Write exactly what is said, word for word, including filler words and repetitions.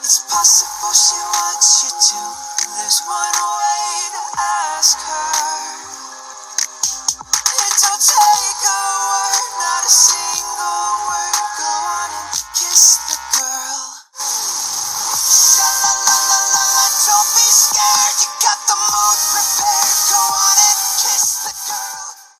It's possible she wants you to. There's one way to ask her.